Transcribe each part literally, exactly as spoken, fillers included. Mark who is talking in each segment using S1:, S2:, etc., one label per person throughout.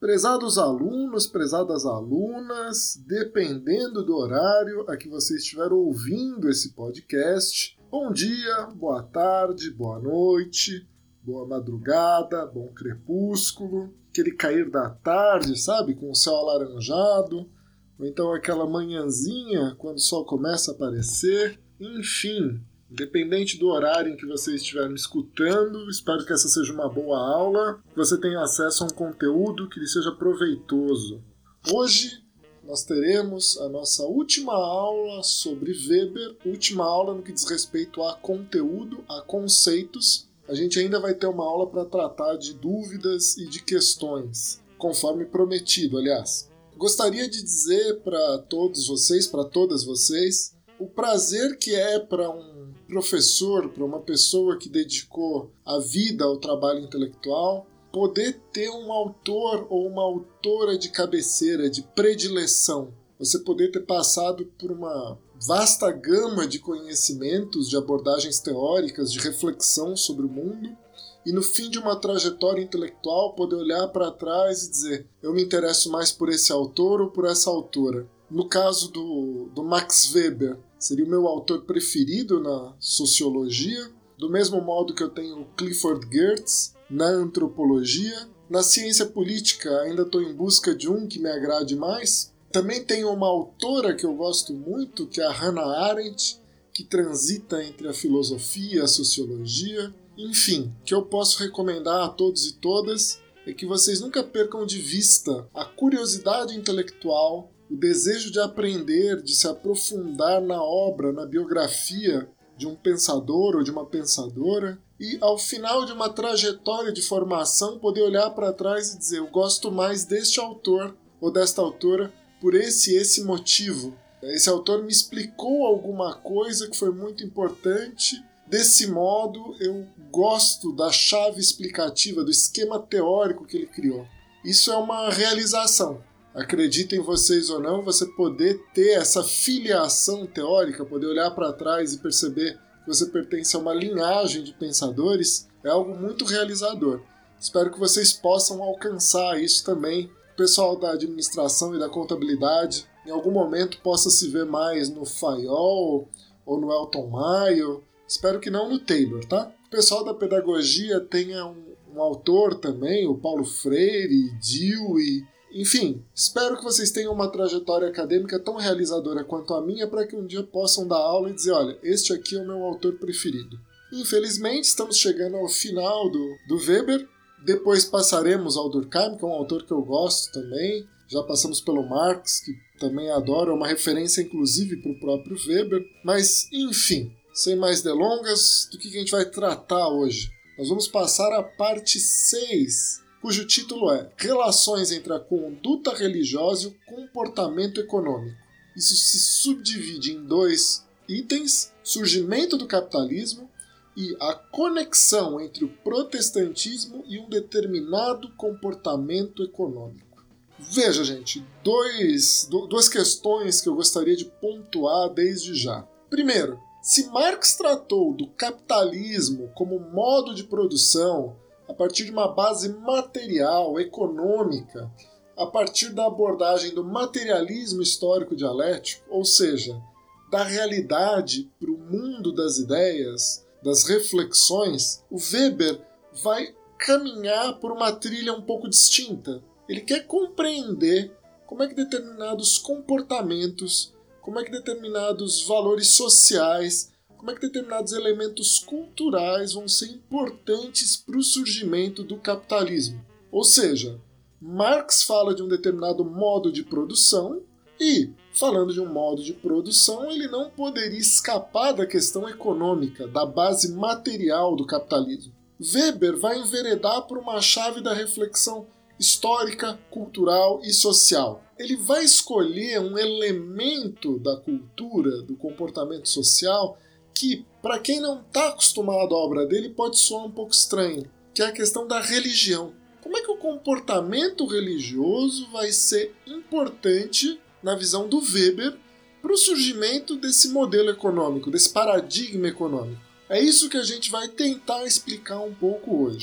S1: Prezados alunos, prezadas alunas, dependendo do horário a que você estiver ouvindo esse podcast, bom dia, boa tarde, boa noite, boa madrugada, bom crepúsculo, aquele cair da tarde, sabe, com o céu alaranjado, ou então aquela manhãzinha quando o sol começa a aparecer, enfim, independente do horário em que você estiver me escutando, espero que essa seja uma boa aula, que você tenha acesso a um conteúdo que lhe seja proveitoso. Hoje nós teremos a nossa última aula sobre Weber, última aula no que diz respeito a conteúdo, a conceitos. A gente ainda vai ter uma aula para tratar de dúvidas e de questões, conforme prometido, aliás. Gostaria de dizer para todos vocês, para todas vocês, o prazer que é para um professor, para uma pessoa que dedicou a vida ao trabalho intelectual, poder ter um autor ou uma autora de cabeceira, de predileção. Você poder ter passado por uma vasta gama de conhecimentos, de abordagens teóricas, de reflexão sobre o mundo, e no fim de uma trajetória intelectual poder olhar para trás e dizer: eu me interesso mais por esse autor ou por essa autora. No caso do, do Max Weber, seria o meu autor preferido na sociologia, do mesmo modo que eu tenho o Clifford Geertz na antropologia. Na ciência política ainda estou em busca de um que me agrade mais. Também tenho uma autora que eu gosto muito, que é a Hannah Arendt, que transita entre a filosofia e a sociologia. Enfim, o que eu posso recomendar a todos e todas é que vocês nunca percam de vista a curiosidade intelectual, o desejo de aprender, de se aprofundar na obra, na biografia de um pensador ou de uma pensadora, e ao final de uma trajetória de formação poder olhar para trás e dizer: eu gosto mais deste autor ou desta autora por esse e esse motivo. Esse autor me explicou alguma coisa que foi muito importante. Desse modo, eu gosto da chave explicativa, do esquema teórico que ele criou. Isso é uma realização. Acreditem vocês ou não, você poder ter essa filiação teórica, poder olhar para trás e perceber que você pertence a uma linhagem de pensadores, é algo muito realizador. Espero que vocês possam alcançar isso também. O pessoal da administração e da contabilidade, em algum momento, possa se ver mais no Fayol ou no Elton Maio. Espero que não no Taylor, tá? O pessoal da pedagogia tenha um, um autor também, o Paulo Freire, Dewey. Enfim, espero que vocês tenham uma trajetória acadêmica tão realizadora quanto a minha para que um dia possam dar aula e dizer: olha, este aqui é o meu autor preferido. Infelizmente, estamos chegando ao final do, do Weber. Depois passaremos ao Durkheim, que é um autor que eu gosto também. Já passamos pelo Marx, que também adoro, é uma referência inclusive para o próprio Weber. Mas, enfim, sem mais delongas, do que a gente vai tratar hoje? Nós vamos passar à parte seis, cujo título é Relações entre a conduta religiosa e o comportamento econômico. Isso se subdivide em dois itens: surgimento do capitalismo e a conexão entre o protestantismo e um determinado comportamento econômico. Veja, gente, dois, duas questões que eu gostaria de pontuar desde já. Primeiro, se Marx tratou do capitalismo como modo de produção a partir de uma base material, econômica, a partir da abordagem do materialismo histórico dialético, ou seja, da realidade para o mundo das ideias, das reflexões, o Weber vai caminhar por uma trilha um pouco distinta. Ele quer compreender como é que determinados comportamentos, como é que determinados valores sociais, como é que determinados elementos culturais vão ser importantes para o surgimento do capitalismo. Ou seja, Marx fala de um determinado modo de produção e, falando de um modo de produção, ele não poderia escapar da questão econômica, da base material do capitalismo. Weber vai enveredar por uma chave da reflexão histórica, cultural e social. Ele vai escolher um elemento da cultura, do comportamento social, que, para quem não está acostumado à obra dele, pode soar um pouco estranho, que é a questão da religião. Como é que o comportamento religioso vai ser importante, na visão do Weber, para o surgimento desse modelo econômico, desse paradigma econômico? É isso que a gente vai tentar explicar um pouco hoje.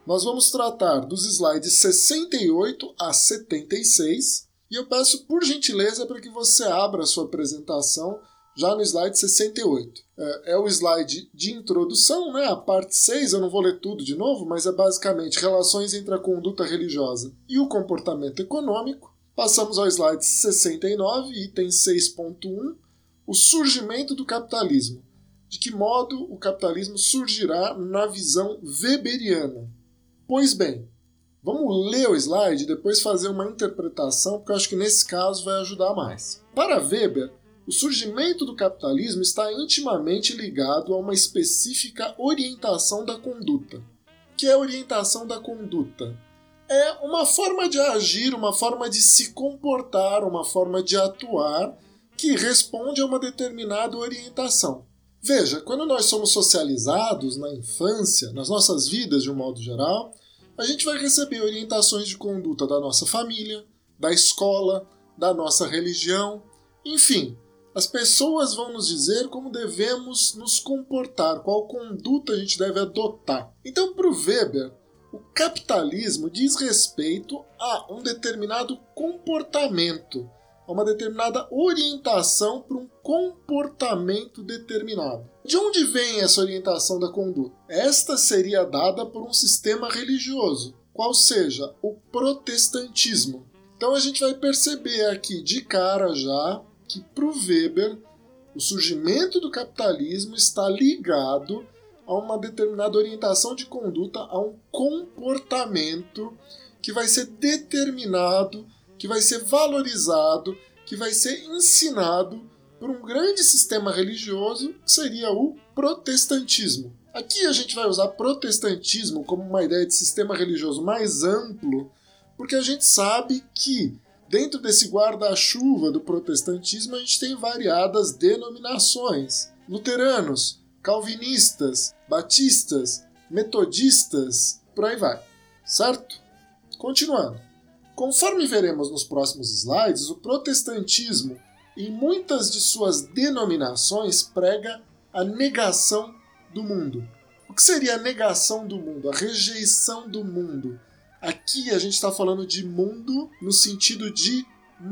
S1: Nós vamos tratar dos slides sessenta e oito a setenta e seis e eu peço por gentileza para que você abra a sua apresentação já no slide sessenta e oito. É, é o slide de introdução, né? A parte seis, eu não vou ler tudo de novo, mas é basicamente relações entre a conduta religiosa e o comportamento econômico. Passamos ao slide sessenta e nove, item seis ponto um, o surgimento do capitalismo. De que modo o capitalismo surgirá na visão weberiana? Pois bem, vamos ler o slide e depois fazer uma interpretação, porque eu acho que nesse caso vai ajudar mais. Para Weber, o surgimento do capitalismo está intimamente ligado a uma específica orientação da conduta. O que é a orientação da conduta? É uma forma de agir, uma forma de se comportar, uma forma de atuar que responde a uma determinada orientação. Veja, quando nós somos socializados na infância, nas nossas vidas de um modo geral, a gente vai receber orientações de conduta da nossa família, da escola, da nossa religião, enfim. As pessoas vão nos dizer como devemos nos comportar, qual conduta a gente deve adotar. Então, para o Weber, o capitalismo diz respeito a um determinado comportamento, a uma determinada orientação para um comportamento determinado. De onde vem essa orientação da conduta? Esta seria dada por um sistema religioso, qual seja o protestantismo. Então a gente vai perceber aqui de cara já que para o Weber o surgimento do capitalismo está ligado a uma determinada orientação de conduta, a um comportamento que vai ser determinado, que vai ser valorizado, que vai ser ensinado por um grande sistema religioso, que seria o protestantismo. Aqui a gente vai usar protestantismo como uma ideia de sistema religioso mais amplo, porque a gente sabe que dentro desse guarda-chuva do protestantismo a gente tem variadas denominações. Luteranos, calvinistas, batistas, metodistas, por aí vai. Certo? Continuando. Conforme veremos nos próximos slides, o protestantismo, em muitas de suas denominações, prega a negação do mundo. O que seria a negação do mundo? A rejeição do mundo. Aqui a gente está falando de mundo no sentido de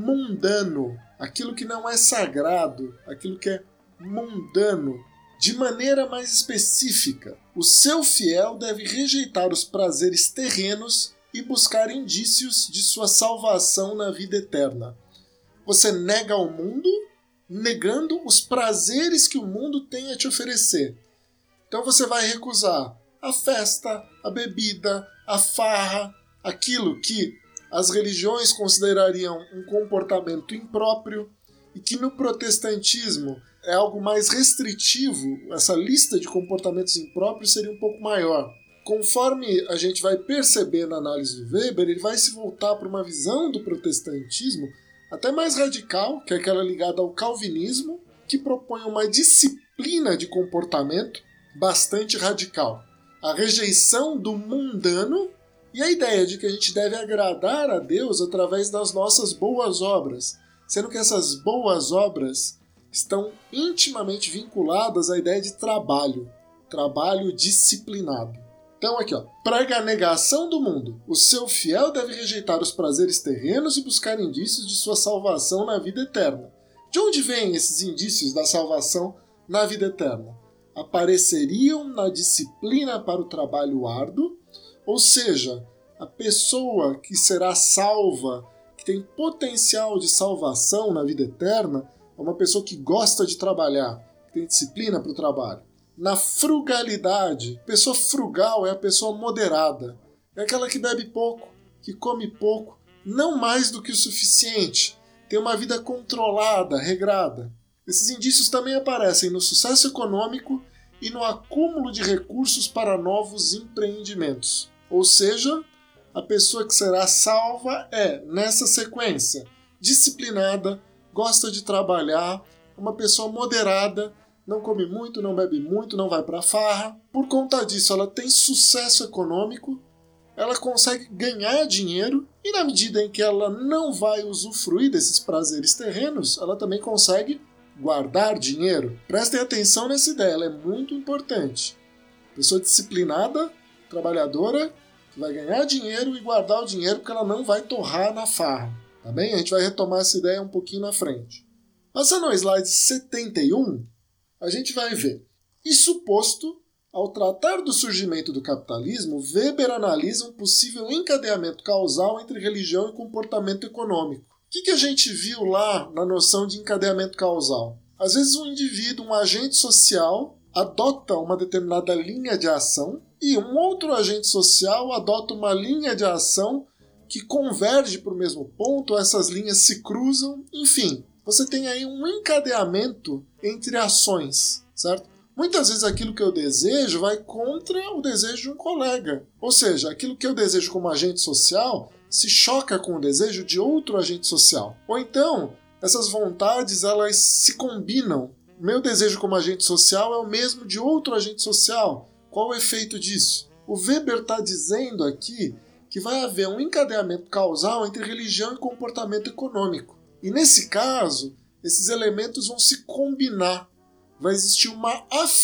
S1: mundano, aquilo que não é sagrado, aquilo que é mundano. De maneira mais específica, o seu fiel deve rejeitar os prazeres terrenos e buscar indícios de sua salvação na vida eterna. Você nega o mundo, negando os prazeres que o mundo tem a te oferecer. Então você vai recusar a festa, a bebida, a farra, aquilo que as religiões considerariam um comportamento impróprio e que no protestantismo é algo mais restritivo, essa lista de comportamentos impróprios seria um pouco maior. Conforme a gente vai perceber na análise do Weber, ele vai se voltar para uma visão do protestantismo até mais radical, que é aquela ligada ao calvinismo, que propõe uma disciplina de comportamento bastante radical. A rejeição do mundano e a ideia de que a gente deve agradar a Deus através das nossas boas obras, sendo que essas boas obras estão intimamente vinculadas à ideia de trabalho, trabalho disciplinado. Então aqui, ó, prega a negação do mundo. O seu fiel deve rejeitar os prazeres terrenos e buscar indícios de sua salvação na vida eterna. De onde vêm esses indícios da salvação na vida eterna? Apareceriam na disciplina para o trabalho árduo, ou seja, a pessoa que será salva, que tem potencial de salvação na vida eterna, é uma pessoa que gosta de trabalhar, que tem disciplina para o trabalho. Na frugalidade, pessoa frugal é a pessoa moderada, é aquela que bebe pouco, que come pouco, não mais do que o suficiente, tem uma vida controlada, regrada. Esses indícios também aparecem no sucesso econômico e no acúmulo de recursos para novos empreendimentos. Ou seja, a pessoa que será salva é, nessa sequência, disciplinada, gosta de trabalhar, uma pessoa moderada, não come muito, não bebe muito, não vai para farra. Por conta disso, ela tem sucesso econômico, ela consegue ganhar dinheiro e na medida em que ela não vai usufruir desses prazeres terrenos, ela também consegue guardar dinheiro. Prestem atenção nessa ideia, ela é muito importante. Pessoa disciplinada, trabalhadora, que vai ganhar dinheiro e guardar o dinheiro porque ela não vai torrar na farra. Tá bem? A gente vai retomar essa ideia um pouquinho na frente. Passando ao slide setenta e um, a gente vai ver. Isso posto, ao tratar do surgimento do capitalismo, Weber analisa um possível encadeamento causal entre religião e comportamento econômico. O que, que a gente viu lá na noção de encadeamento causal? Às vezes um indivíduo, um agente social, adota uma determinada linha de ação e um outro agente social adota uma linha de ação que converge para o mesmo ponto, essas linhas se cruzam, enfim, você tem aí um encadeamento entre ações, certo? Muitas vezes aquilo que eu desejo vai contra o desejo de um colega. Ou seja, aquilo que eu desejo como agente social se choca com o desejo de outro agente social. Ou então, essas vontades elas se combinam. Meu desejo como agente social é o mesmo de outro agente social. Qual o efeito disso? O Weber está dizendo aqui que vai haver um encadeamento causal entre religião e comportamento econômico. E nesse caso, esses elementos vão se combinar. Vai existir uma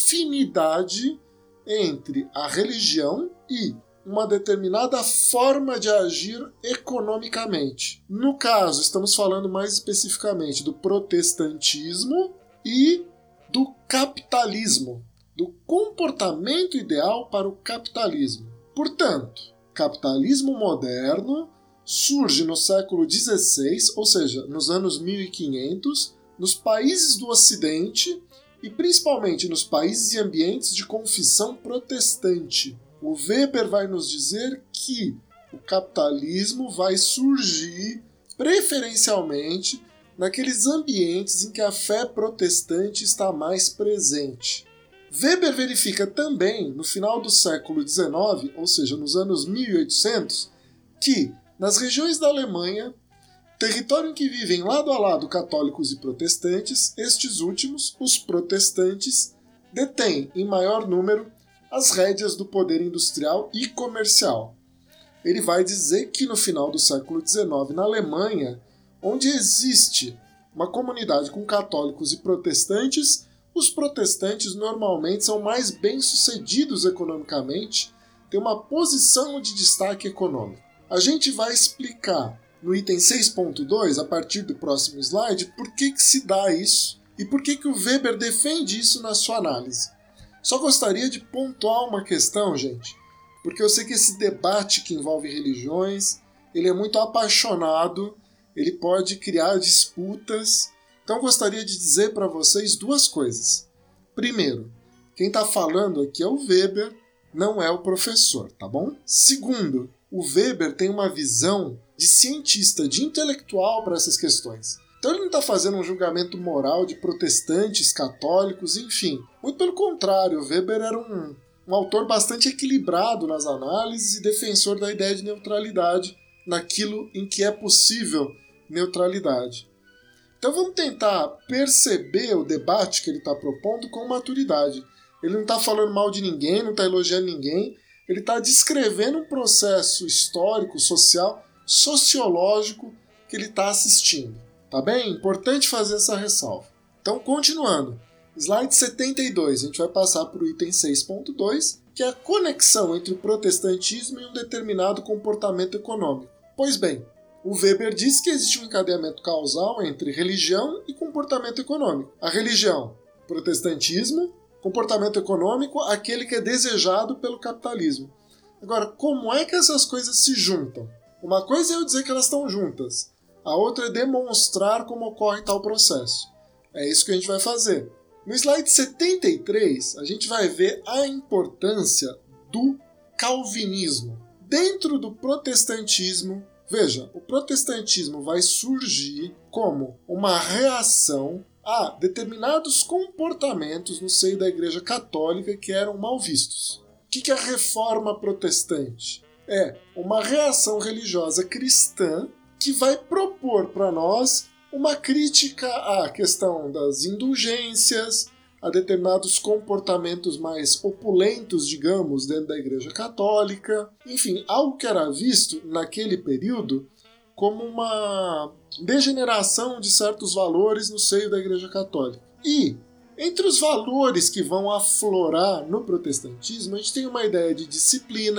S1: afinidade entre a religião e uma determinada forma de agir economicamente. No caso, estamos falando mais especificamente do protestantismo e do capitalismo, do comportamento ideal para o capitalismo. Portanto, capitalismo moderno surge no século dezesseis, ou seja, nos anos mil e quinhentos, nos países do Ocidente e principalmente nos países e ambientes de confissão protestante. O Weber vai nos dizer que o capitalismo vai surgir preferencialmente naqueles ambientes em que a fé protestante está mais presente. Weber verifica também, no final do século dezenove, ou seja, nos anos mil e oitocentos, que nas regiões da Alemanha, território em que vivem lado a lado católicos e protestantes, estes últimos, os protestantes, detêm em maior número as rédeas do poder industrial e comercial. Ele vai dizer que no final do século dezenove, na Alemanha, onde existe uma comunidade com católicos e protestantes, os protestantes normalmente são mais bem-sucedidos economicamente, têm uma posição de destaque econômico. A gente vai explicar no item seis ponto dois, a partir do próximo slide, por que, que se dá isso e por que, que o Weber defende isso na sua análise. Só gostaria de pontuar uma questão, gente, porque eu sei que esse debate que envolve religiões, ele é muito apaixonado, ele pode criar disputas. Então gostaria de dizer para vocês duas coisas. Primeiro, quem está falando aqui é o Weber, não é o professor, tá bom? Segundo, o Weber tem uma visão de cientista, de intelectual para essas questões. Então ele não está fazendo um julgamento moral de protestantes, católicos, enfim. Muito pelo contrário, o Weber era um, um autor bastante equilibrado nas análises e defensor da ideia de neutralidade naquilo em que é possível neutralidade. Então vamos tentar perceber o debate que ele está propondo com maturidade. Ele não está falando mal de ninguém, não está elogiando ninguém, ele está descrevendo um processo histórico, social, sociológico que ele está assistindo. Tá bem? Importante fazer essa ressalva. Então, continuando. Slide setenta e dois, a gente vai passar para o item seis ponto dois, que é a conexão entre o protestantismo e um determinado comportamento econômico. Pois bem, o Weber diz que existe um encadeamento causal entre religião e comportamento econômico. A religião, protestantismo, comportamento econômico, aquele que é desejado pelo capitalismo. Agora, como é que essas coisas se juntam? Uma coisa é eu dizer que elas estão juntas, a outra é demonstrar como ocorre tal processo. É isso que a gente vai fazer. No slide setenta e três, a gente vai ver a importância do calvinismo. Dentro do protestantismo, veja, o protestantismo vai surgir como uma reação a determinados comportamentos no seio da Igreja Católica que eram mal vistos. O que é a reforma protestante? É uma reação religiosa cristã que vai propor para nós uma crítica à questão das indulgências, a determinados comportamentos mais opulentos, digamos, dentro da Igreja Católica. Enfim, algo que era visto naquele período como uma degeneração de certos valores no seio da Igreja Católica. E, entre os valores que vão aflorar no protestantismo, a gente tem uma ideia de disciplina,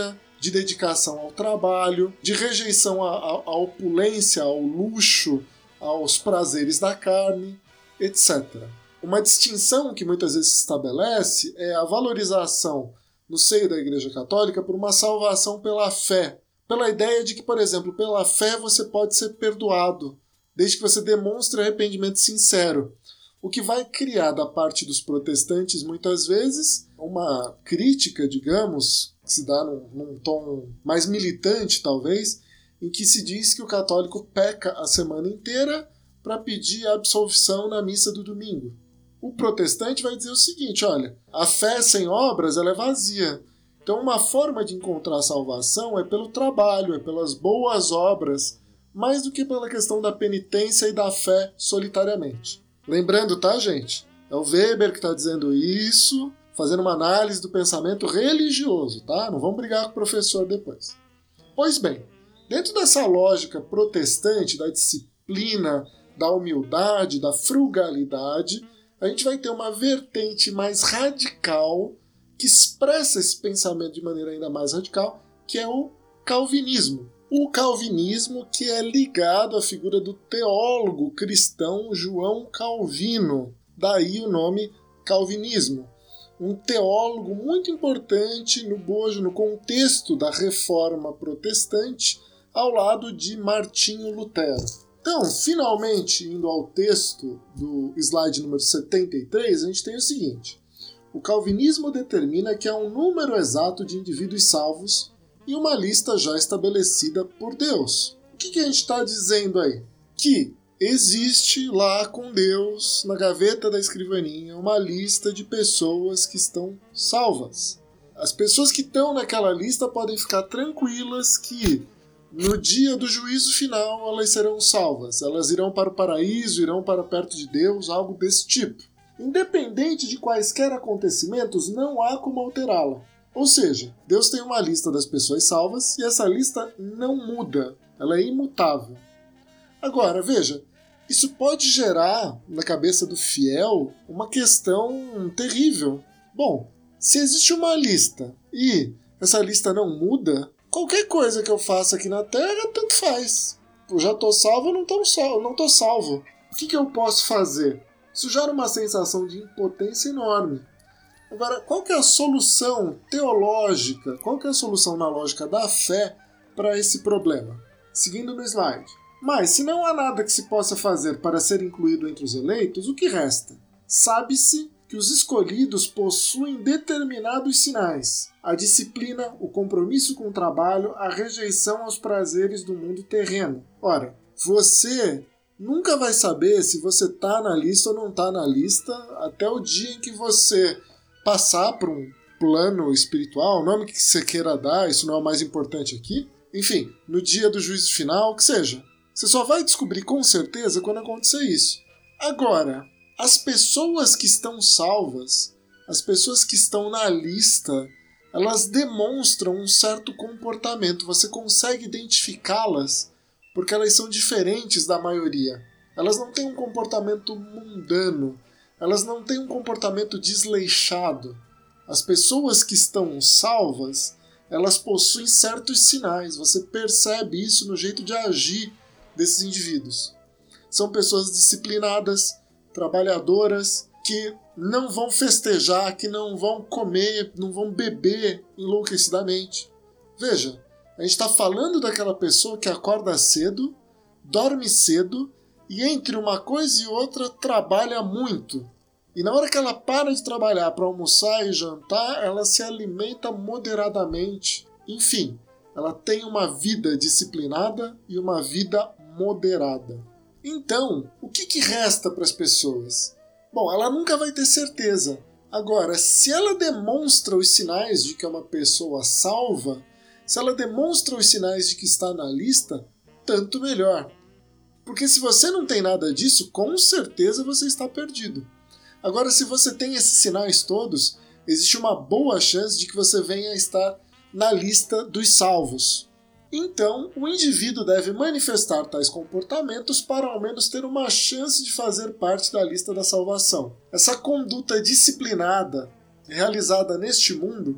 S1: de dedicação ao trabalho, de rejeição à, à, à opulência, ao luxo, aos prazeres da carne, etcétera. Uma distinção que muitas vezes se estabelece é a valorização no seio da Igreja Católica por uma salvação pela fé, pela ideia de que, por exemplo, pela fé você pode ser perdoado, desde que você demonstre arrependimento sincero, o que vai criar da parte dos protestantes, muitas vezes, uma crítica, digamos, que se dá num, num tom mais militante, talvez, em que se diz que o católico peca a semana inteira para pedir absolvição na missa do domingo. O protestante vai dizer o seguinte, olha, a fé sem obras ela é vazia. Então uma forma de encontrar salvação é pelo trabalho, é pelas boas obras, mais do que pela questão da penitência e da fé solitariamente. Lembrando, tá, gente? É o Weber que está dizendo isso, fazendo uma análise do pensamento religioso, tá? Não vamos brigar com o professor depois. Pois bem, dentro dessa lógica protestante, da disciplina, da humildade, da frugalidade, a gente vai ter uma vertente mais radical que expressa esse pensamento de maneira ainda mais radical, que é o calvinismo. O calvinismo que é ligado à figura do teólogo cristão João Calvino, daí o nome calvinismo. Um teólogo muito importante no bojo, no contexto da reforma protestante, ao lado de Martinho Lutero. Então, finalmente, indo ao texto do slide número setenta e três, a gente tem o seguinte. O calvinismo determina que há um número exato de indivíduos salvos e uma lista já estabelecida por Deus. O que, que a gente está dizendo aí? Que existe lá com Deus, na gaveta da escrivaninha, uma lista de pessoas que estão salvas. As pessoas que estão naquela lista podem ficar tranquilas que no dia do juízo final elas serão salvas. Elas irão para o paraíso, irão para perto de Deus, algo desse tipo. Independente de quaisquer acontecimentos, não há como alterá-la. Ou seja, Deus tem uma lista das pessoas salvas e essa lista não muda, ela é imutável. Agora, veja, isso pode gerar na cabeça do fiel uma questão terrível. Bom, se existe uma lista e essa lista não muda, qualquer coisa que eu faça aqui na Terra, tanto faz. Eu já estou salvo, eu não estou salvo, não estou salvo. O que, que eu posso fazer? Isso gera uma sensação de impotência enorme. Agora, qual que é a solução teológica, qual que é a solução na lógica da fé para esse problema? Seguindo no slide. Mas, se não há nada que se possa fazer para ser incluído entre os eleitos, o que resta? Sabe-se que os escolhidos possuem determinados sinais: a disciplina, o compromisso com o trabalho, a rejeição aos prazeres do mundo terreno. Ora, você nunca vai saber se você está na lista ou não está na lista até o dia em que você passar por um plano espiritual, o nome que você queira dar, isso não é o mais importante aqui. Enfim, no dia do juízo final, que seja. Você só vai descobrir com certeza quando acontecer isso. Agora, as pessoas que estão salvas, as pessoas que estão na lista, elas demonstram um certo comportamento. Você consegue identificá-las porque elas são diferentes da maioria. Elas não têm um comportamento mundano. Elas não têm um comportamento desleixado. As pessoas que estão salvas, elas possuem certos sinais. Você percebe isso no jeito de agir desses indivíduos. São pessoas disciplinadas, trabalhadoras, que não vão festejar, que não vão comer, não vão beber enlouquecidamente. Veja, a gente está falando daquela pessoa que acorda cedo, dorme cedo e entre uma coisa e outra trabalha muito. E na hora que ela para de trabalhar para almoçar e jantar, ela se alimenta moderadamente. Enfim, ela tem uma vida disciplinada e uma vida moderada. Então, o que, que resta para as pessoas? Bom, ela nunca vai ter certeza. Agora, se ela demonstra os sinais de que é uma pessoa salva, se ela demonstra os sinais de que está na lista, tanto melhor. Porque se você não tem nada disso, com certeza você está perdido. Agora, se você tem esses sinais todos, existe uma boa chance de que você venha a estar na lista dos salvos. Então, o indivíduo deve manifestar tais comportamentos para ao menos ter uma chance de fazer parte da lista da salvação. Essa conduta disciplinada, realizada neste mundo,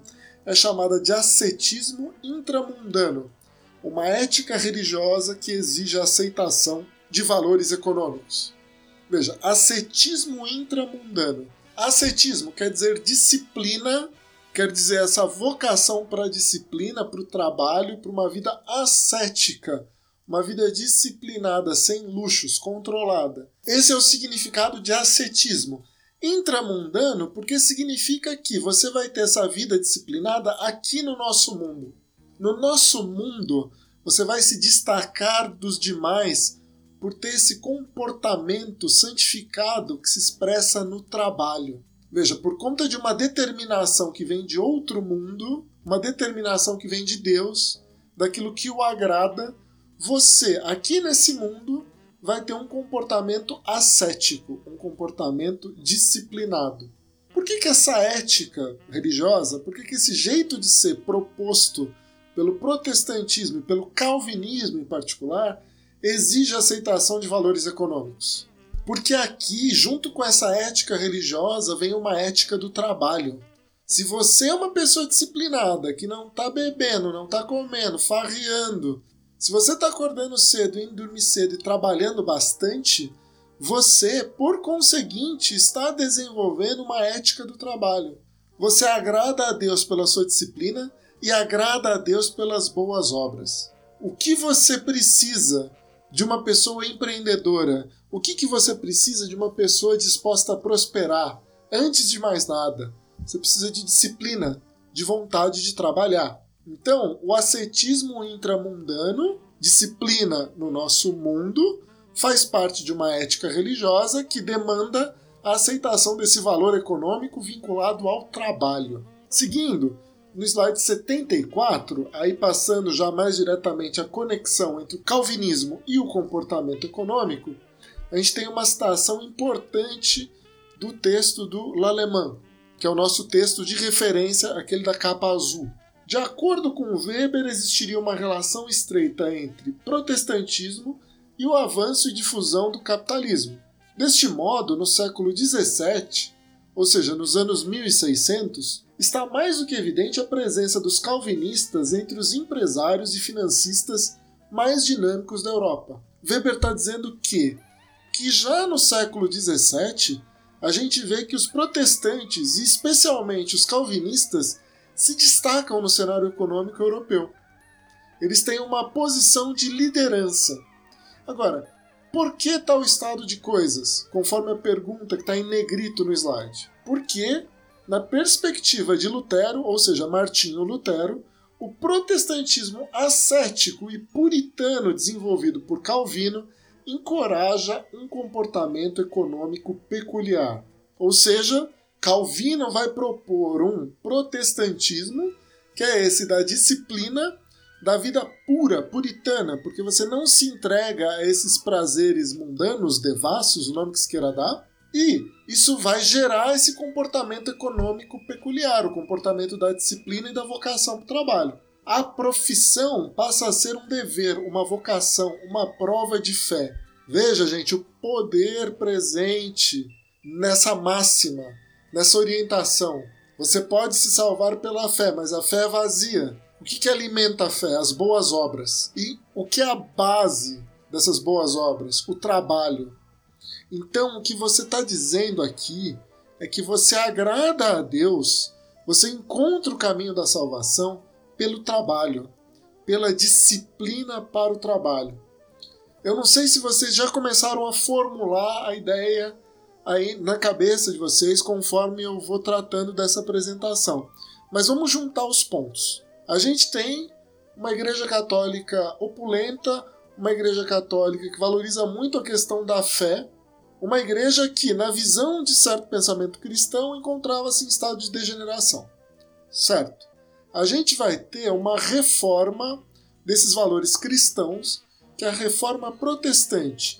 S1: é chamada de ascetismo intramundano, uma ética religiosa que exige a aceitação de valores econômicos. Veja, ascetismo intramundano. Ascetismo quer dizer disciplina, quer dizer essa vocação para a disciplina, para o trabalho, para uma vida ascética, uma vida disciplinada, sem luxos, controlada. Esse é o significado de ascetismo. Intramundano porque significa que você vai ter essa vida disciplinada aqui no nosso mundo. No nosso mundo, você vai se destacar dos demais por ter esse comportamento santificado que se expressa no trabalho. Veja, por conta de uma determinação que vem de outro mundo, uma determinação que vem de Deus, daquilo que o agrada, você, aqui nesse mundo, vai ter um comportamento ascético, um comportamento disciplinado. Por que que essa ética religiosa, por que que esse jeito de ser proposto pelo protestantismo e pelo calvinismo em particular, exige a aceitação de valores econômicos? Porque aqui, junto com essa ética religiosa, vem uma ética do trabalho. Se você é uma pessoa disciplinada, que não está bebendo, não está comendo, farreando, se você está acordando cedo, indo dormir cedo e trabalhando bastante, você, por conseguinte, está desenvolvendo uma ética do trabalho. Você agrada a Deus pela sua disciplina e agrada a Deus pelas boas obras. O que você precisa de uma pessoa empreendedora? O que, que você precisa de uma pessoa disposta a prosperar? Antes de mais nada, você precisa de disciplina, de vontade de trabalhar. Então, o ascetismo intramundano, disciplina no nosso mundo, faz parte de uma ética religiosa que demanda a aceitação desse valor econômico vinculado ao trabalho. Seguindo, no slide setenta e quatro, aí passando já mais diretamente a conexão entre o calvinismo e o comportamento econômico, a gente tem uma citação importante do texto do L'Allemand, que é o nosso texto de referência, aquele da capa azul. De acordo com Weber, existiria uma relação estreita entre protestantismo e o avanço e difusão do capitalismo. Deste modo, no século dezessete, ou seja, nos anos mil e seiscentos, está mais do que evidente a presença dos calvinistas entre os empresários e financistas mais dinâmicos da Europa. Weber está dizendo que, que já no século dezessete, a gente vê que os protestantes, e especialmente os calvinistas, se destacam no cenário econômico europeu. Eles têm uma posição de liderança. Agora, por que tal estado de coisas? Conforme a pergunta que está em negrito no slide. Porque, na perspectiva de Lutero, ou seja, Martinho Lutero, o protestantismo ascético e puritano desenvolvido por Calvino encoraja um comportamento econômico peculiar. Ou seja, Calvino vai propor um protestantismo que é esse da disciplina, da vida pura, puritana, porque você não se entrega a esses prazeres mundanos, devassos, o nome que se queira dar, e isso vai gerar esse comportamento econômico peculiar, o comportamento da disciplina e da vocação para o trabalho. A profissão passa a ser um dever, uma vocação, uma prova de fé. Veja, gente, o poder presente nessa máxima, nessa orientação. Você pode se salvar pela fé, mas a fé é vazia. O que, que alimenta a fé? As boas obras. E o que é a base dessas boas obras? O trabalho. Então, o que você está dizendo aqui é que você agrada a Deus, você encontra o caminho da salvação pelo trabalho, pela disciplina para o trabalho. Eu não sei se vocês já começaram a formular a ideia aí na cabeça de vocês conforme eu vou tratando dessa apresentação. Mas vamos juntar os pontos. A gente tem uma igreja católica opulenta, uma igreja católica que valoriza muito a questão da fé, uma igreja que, na visão de certo pensamento cristão, encontrava-se em estado de degeneração. Certo? A gente vai ter uma reforma desses valores cristãos, que é a reforma protestante.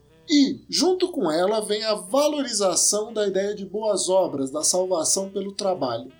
S1: E, junto com ela, vem a valorização da ideia de boas obras, da salvação pelo trabalho.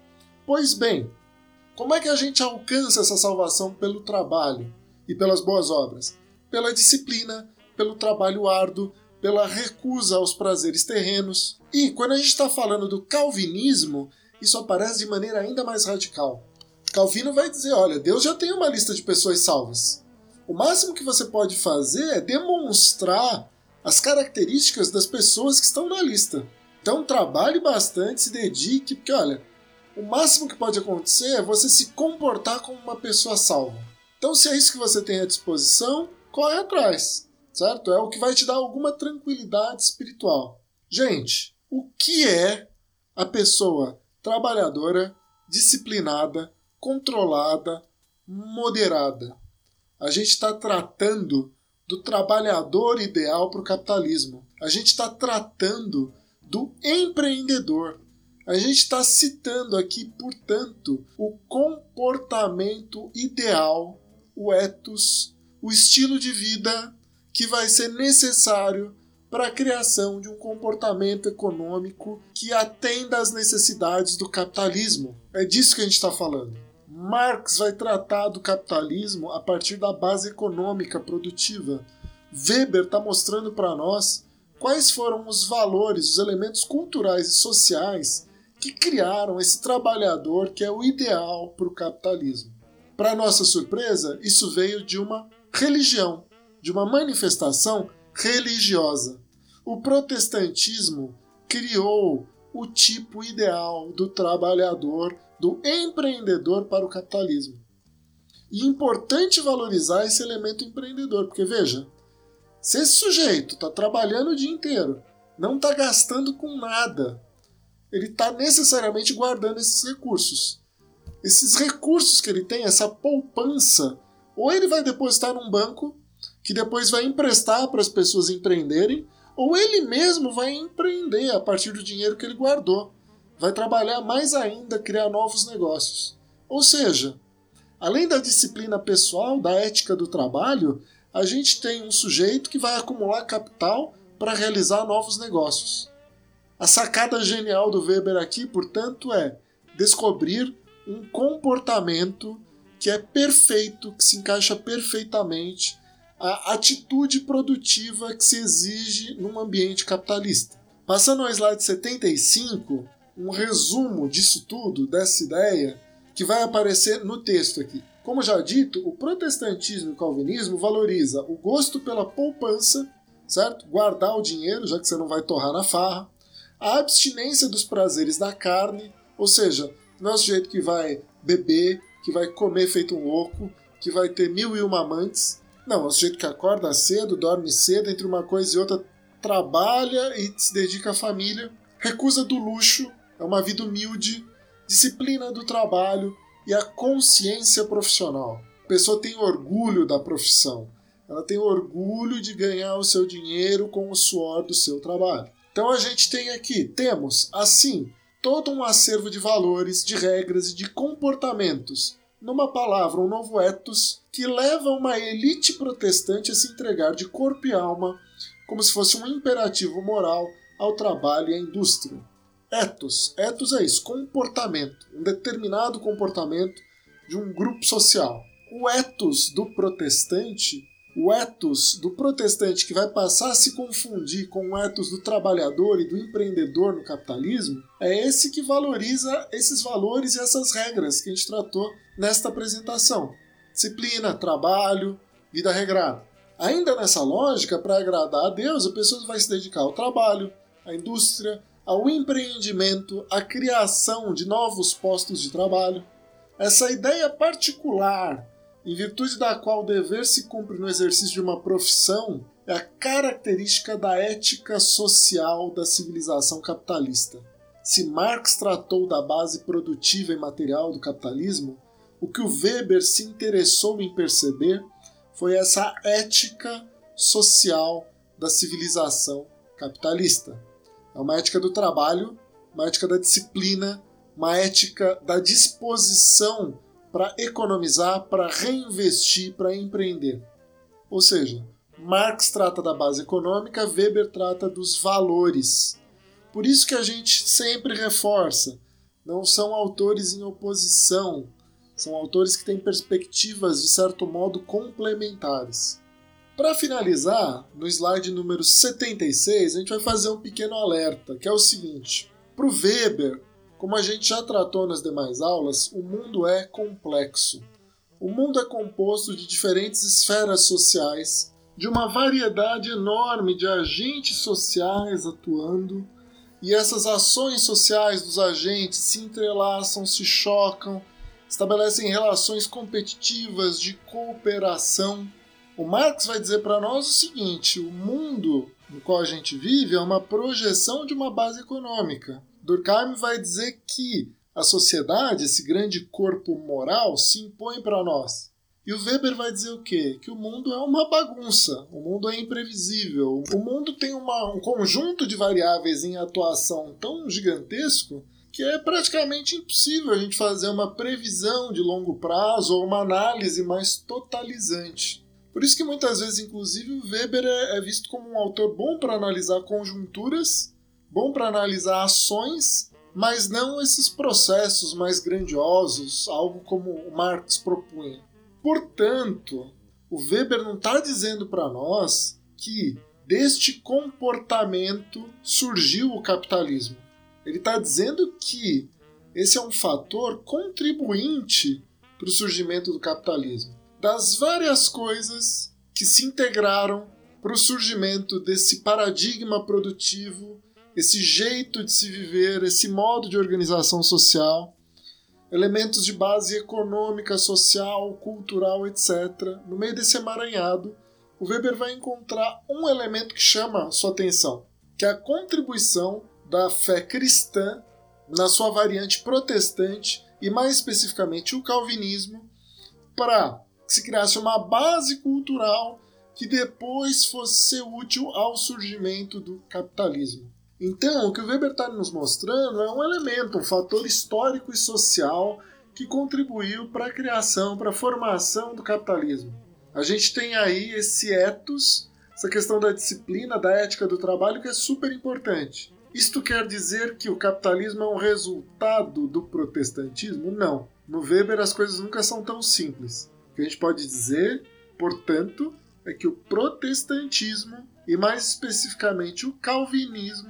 S1: Pois bem, como é que a gente alcança essa salvação pelo trabalho e pelas boas obras? Pela disciplina, pelo trabalho árduo, pela recusa aos prazeres terrenos. E, quando a gente está falando do calvinismo, isso aparece de maneira ainda mais radical. Calvino vai dizer, olha, Deus já tem uma lista de pessoas salvas. O máximo que você pode fazer é demonstrar as características das pessoas que estão na lista. Então trabalhe bastante, se dedique, porque olha, o máximo que pode acontecer é você se comportar como uma pessoa salva. Então se é isso que você tem à disposição, corre atrás, certo? É o que vai te dar alguma tranquilidade espiritual. Gente, o que é a pessoa trabalhadora, disciplinada, controlada, moderada? A gente está tratando do trabalhador ideal para o capitalismo. A gente está tratando do empreendedor. A gente está citando aqui, portanto, o comportamento ideal, o ethos, o estilo de vida que vai ser necessário para a criação de um comportamento econômico que atenda às necessidades do capitalismo. É disso que a gente está falando. Marx vai tratar do capitalismo a partir da base econômica produtiva. Weber está mostrando para nós quais foram os valores, os elementos culturais e sociais que criaram esse trabalhador que é o ideal para o capitalismo. Para nossa surpresa, isso veio de uma religião, de uma manifestação religiosa. O protestantismo criou o tipo ideal do trabalhador, do empreendedor para o capitalismo. E é importante valorizar esse elemento empreendedor, porque veja, se esse sujeito está trabalhando o dia inteiro, não está gastando com nada, ele está necessariamente guardando esses recursos. Esses recursos que ele tem, essa poupança, ou ele vai depositar num banco, que depois vai emprestar para as pessoas empreenderem, ou ele mesmo vai empreender a partir do dinheiro que ele guardou. Vai trabalhar mais ainda, criar novos negócios. Ou seja, além da disciplina pessoal, da ética do trabalho, a gente tem um sujeito que vai acumular capital para realizar novos negócios. A sacada genial do Weber aqui, portanto, é descobrir um comportamento que é perfeito, que se encaixa perfeitamente a atitude produtiva que se exige num ambiente capitalista. Passando ao slide setenta e cinco, um resumo disso tudo, dessa ideia, que vai aparecer no texto aqui. Como já dito, o protestantismo e o calvinismo valoriza o gosto pela poupança, certo? Guardar o dinheiro, já que você não vai torrar na farra, a abstinência dos prazeres da carne, ou seja, não é o sujeito que vai beber, que vai comer feito um louco, que vai ter mil e uma amantes. Não, é o sujeito que acorda cedo, dorme cedo, entre uma coisa e outra trabalha e se dedica à família, recusa do luxo, é uma vida humilde, disciplina do trabalho e a consciência profissional. A pessoa tem orgulho da profissão, ela tem orgulho de ganhar o seu dinheiro com o suor do seu trabalho. Então a gente tem aqui, temos, assim, todo um acervo de valores, de regras e de comportamentos, numa palavra, um novo ethos, que leva uma elite protestante a se entregar de corpo e alma, como se fosse um imperativo moral, ao trabalho e à indústria. Ethos. Ethos é isso, comportamento, um determinado comportamento de um grupo social. O ethos do protestante, o ethos do protestante que vai passar a se confundir com o ethos do trabalhador e do empreendedor no capitalismo, é esse que valoriza esses valores e essas regras que a gente tratou nesta apresentação. Disciplina, trabalho, vida regrada. Ainda nessa lógica, para agradar a Deus, a pessoa vai se dedicar ao trabalho, à indústria, ao empreendimento, à criação de novos postos de trabalho. Essa ideia particular, em virtude da qual o dever se cumpre no exercício de uma profissão, é a característica da ética social da civilização capitalista. Se Marx tratou da base produtiva e material do capitalismo, o que o Weber se interessou em perceber foi essa ética social da civilização capitalista. É uma ética do trabalho, uma ética da disciplina, uma ética da disposição para economizar, para reinvestir, para empreender. Ou seja, Marx trata da base econômica, Weber trata dos valores. Por isso que a gente sempre reforça, não são autores em oposição, são autores que têm perspectivas, de certo modo, complementares. Para finalizar, no slide número setenta e seis, a gente vai fazer um pequeno alerta, que é o seguinte. Para o Weber, Como a gente já tratou nas demais aulas, o mundo é complexo. O mundo é composto de diferentes esferas sociais, de uma variedade enorme de agentes sociais atuando, e essas ações sociais dos agentes se entrelaçam, se chocam, estabelecem relações competitivas de cooperação. O Marx vai dizer para nós o seguinte: o mundo no qual a gente vive é uma projeção de uma base econômica. Durkheim vai dizer que a sociedade, esse grande corpo moral, se impõe para nós. E o Weber vai dizer o quê? Que o mundo é uma bagunça, o mundo é imprevisível. O mundo tem uma, um conjunto de variáveis em atuação tão gigantesco que é praticamente impossível a gente fazer uma previsão de longo prazo ou uma análise mais totalizante. Por isso que muitas vezes, inclusive, o Weber é, é visto como um autor bom para analisar conjunturas, bom para analisar ações, mas não esses processos mais grandiosos, algo como o Marx propunha. Portanto, o Weber não está dizendo para nós que deste comportamento surgiu o capitalismo. Ele está dizendo que esse é um fator contribuinte para o surgimento do capitalismo. Das várias coisas que se integraram para o surgimento desse paradigma produtivo, esse jeito de se viver, esse modo de organização social, elementos de base econômica, social, cultural, etcétera. No meio desse emaranhado, o Weber vai encontrar um elemento que chama sua atenção, que é a contribuição da fé cristã na sua variante protestante e, mais especificamente, o calvinismo, para que se criasse uma base cultural que depois fosse ser útil ao surgimento do capitalismo. Então, o que o Weber está nos mostrando é um elemento, um fator histórico e social que contribuiu para a criação, para a formação do capitalismo. A gente tem aí esse ethos, essa questão da disciplina, da ética do trabalho, que é super importante. Isto quer dizer que o capitalismo é um resultado do protestantismo? Não. No Weber as coisas nunca são tão simples. O que a gente pode dizer, portanto, é que o protestantismo, e mais especificamente o calvinismo,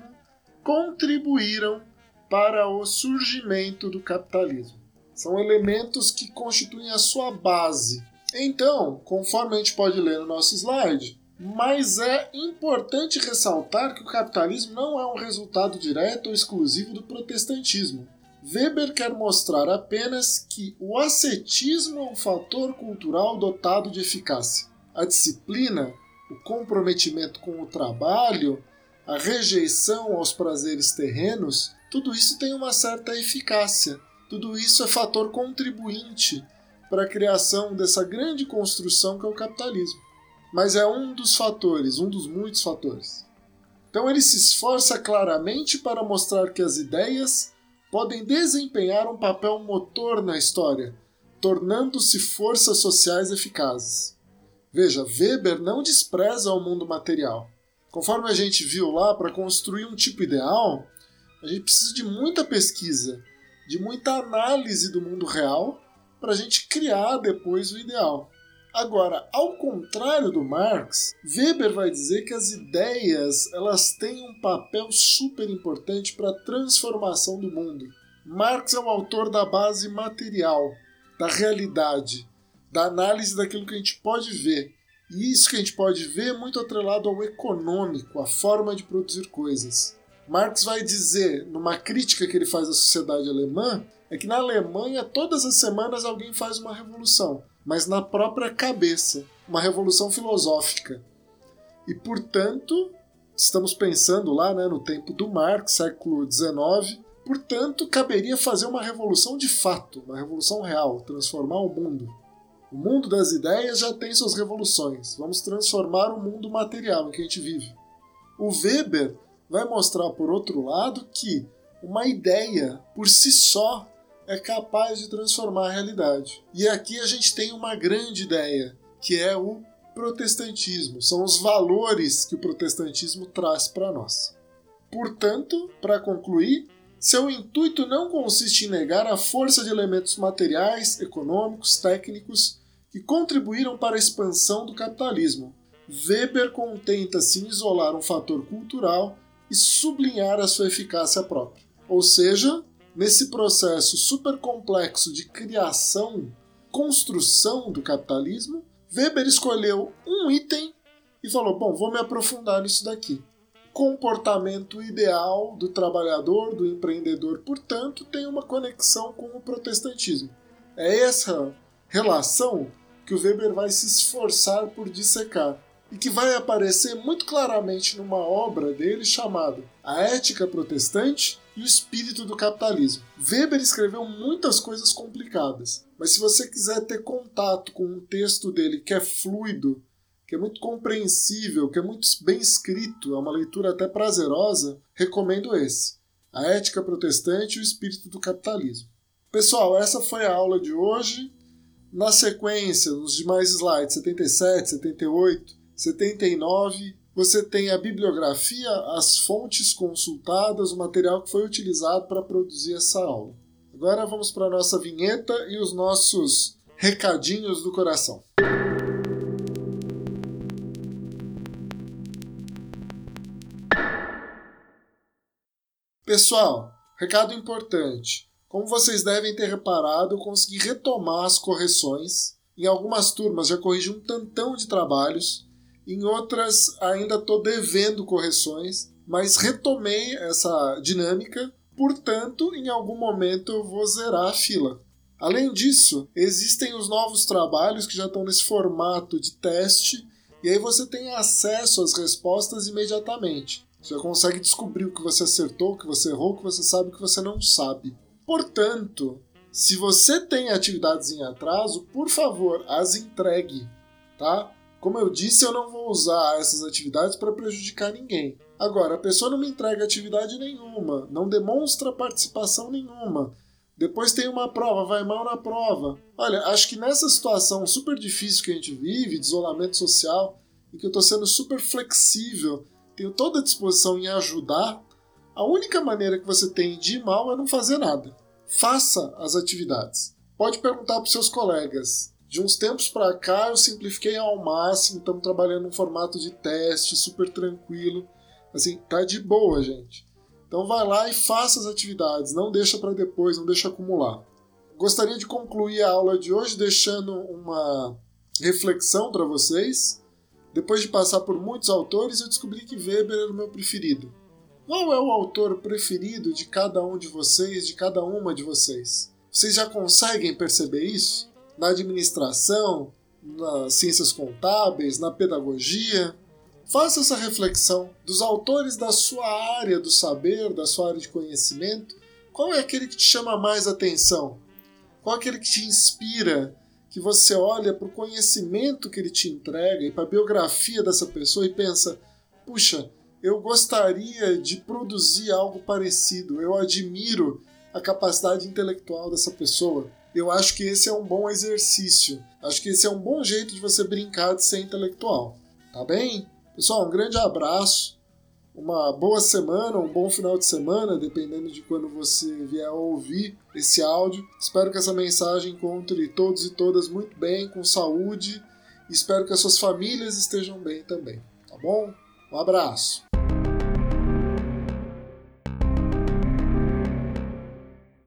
S1: contribuíram para o surgimento do capitalismo. São elementos que constituem a sua base. Então, conforme a gente pode ler no nosso slide, mas é importante ressaltar que o capitalismo não é um resultado direto ou exclusivo do protestantismo. Weber quer mostrar apenas que o ascetismo é um fator cultural dotado de eficácia. A disciplina, o comprometimento com o trabalho, a rejeição aos prazeres terrenos, tudo isso tem uma certa eficácia. Tudo isso é fator contribuinte para a criação dessa grande construção que é o capitalismo. Mas é um dos fatores, um dos muitos fatores. Então ele se esforça claramente para mostrar que as ideias podem desempenhar um papel motor na história, tornando-se forças sociais eficazes. Veja, Weber não despreza o mundo material. Conforme a gente viu lá, para construir um tipo ideal, a gente precisa de muita pesquisa, de muita análise do mundo real, para a gente criar depois o ideal. Agora, ao contrário do Marx, Weber vai dizer que as ideias elas têm um papel super importante para a transformação do mundo. Marx é o autor da base material, da realidade, da análise daquilo que a gente pode ver. E isso que a gente pode ver é muito atrelado ao econômico, à forma de produzir coisas. Marx vai dizer, numa crítica que ele faz à sociedade alemã, é que na Alemanha todas as semanas alguém faz uma revolução, mas na própria cabeça, uma revolução filosófica. E, portanto, estamos pensando lá, né, no tempo do Marx, século dezenove, portanto, caberia fazer uma revolução de fato, uma revolução real, transformar o mundo. O mundo das ideias já tem suas revoluções. Vamos transformar o mundo material em que a gente vive. O Weber vai mostrar, por outro lado, que uma ideia, por si só, é capaz de transformar a realidade. E aqui a gente tem uma grande ideia, que é o protestantismo. São os valores que o protestantismo traz para nós. Portanto, para concluir, seu intuito não consiste em negar a força de elementos materiais, econômicos, técnicos, que contribuíram para a expansão do capitalismo. Weber contenta-se em isolar um fator cultural e sublinhar a sua eficácia própria. Ou seja, nesse processo super complexo de criação, construção do capitalismo, Weber escolheu um item e falou, bom, vou me aprofundar nisso daqui. Comportamento ideal do trabalhador, do empreendedor, portanto, tem uma conexão com o protestantismo. É essa relação que o Weber vai se esforçar por dissecar e que vai aparecer muito claramente numa obra dele chamada A Ética Protestante e o Espírito do Capitalismo. Weber escreveu muitas coisas complicadas, mas se você quiser ter contato com um texto dele que é fluido, que é muito compreensível, que é muito bem escrito, é uma leitura até prazerosa, recomendo esse. A Ética Protestante e o Espírito do Capitalismo. Pessoal, essa foi a aula de hoje. Na sequência, nos demais slides, setenta e sete, setenta e oito, setenta e nove, você tem a bibliografia, as fontes consultadas, o material que foi utilizado para produzir essa aula. Agora vamos para a nossa vinheta e os nossos recadinhos do coração. Pessoal, recado importante. Como vocês devem ter reparado, eu consegui retomar as correções. Em algumas turmas já corrigi um tantão de trabalhos, em outras ainda estou devendo correções, mas retomei essa dinâmica, portanto, em algum momento eu vou zerar a fila. Além disso, existem os novos trabalhos que já estão nesse formato de teste, e aí você tem acesso às respostas imediatamente. Você já consegue descobrir o que você acertou, o que você errou, o que você sabe e o que você não sabe. Portanto, se você tem atividades em atraso, por favor, as entregue, tá? Como eu disse, eu não vou usar essas atividades para prejudicar ninguém. Agora, a pessoa não me entrega atividade nenhuma, não demonstra participação nenhuma. Depois tem uma prova, vai mal na prova. Olha, acho que nessa situação super difícil que a gente vive, de isolamento social, em que eu estou sendo super flexível, tenho toda a disposição em ajudar, a única maneira que você tem de ir mal é não fazer nada. Faça as atividades. Pode perguntar para os seus colegas. De uns tempos para cá eu simplifiquei ao máximo, estamos trabalhando num formato de teste, super tranquilo. Assim, tá de boa, gente. Então vai lá e faça as atividades, não deixa para depois, não deixa acumular. Gostaria de concluir a aula de hoje deixando uma reflexão para vocês. Depois de passar por muitos autores, eu descobri que Weber era o meu preferido. Qual é o autor preferido de cada um de vocês, de cada uma de vocês? Vocês já conseguem perceber isso? Na administração, nas ciências contábeis, na pedagogia? Faça essa reflexão. Dos autores da sua área do saber, da sua área de conhecimento, qual é aquele que te chama mais atenção? Qual é aquele que te inspira, que você olha para o conhecimento que ele te entrega e para a biografia dessa pessoa e pensa, puxa, eu gostaria de produzir algo parecido, eu admiro a capacidade intelectual dessa pessoa. Eu acho que esse é um bom exercício, acho que esse é um bom jeito de você brincar de ser intelectual, tá bem? Pessoal, um grande abraço, uma boa semana, um bom final de semana, dependendo de quando você vier a ouvir esse áudio. Espero que essa mensagem encontre todos e todas muito bem, com saúde, e espero que as suas famílias estejam bem também, tá bom? Um abraço!